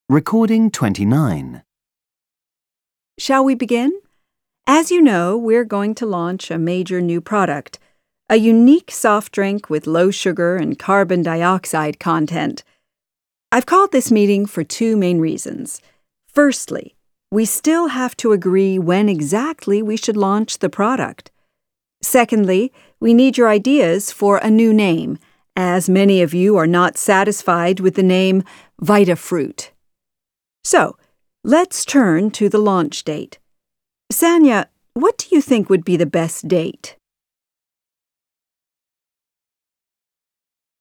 Recording 29. Shall we begin? As you know, we're going to launch a major new product, a unique soft drink with low sugar and carbon dioxide content. I've called this meeting for two main reasons. Firstly, we still have to agree when exactly we should launch the product. Secondly, we need your ideas for a new name, as many of you are not satisfied with the name VitaFruit. So, let's turn to the launch date. Sanya, what do you think would be the best date?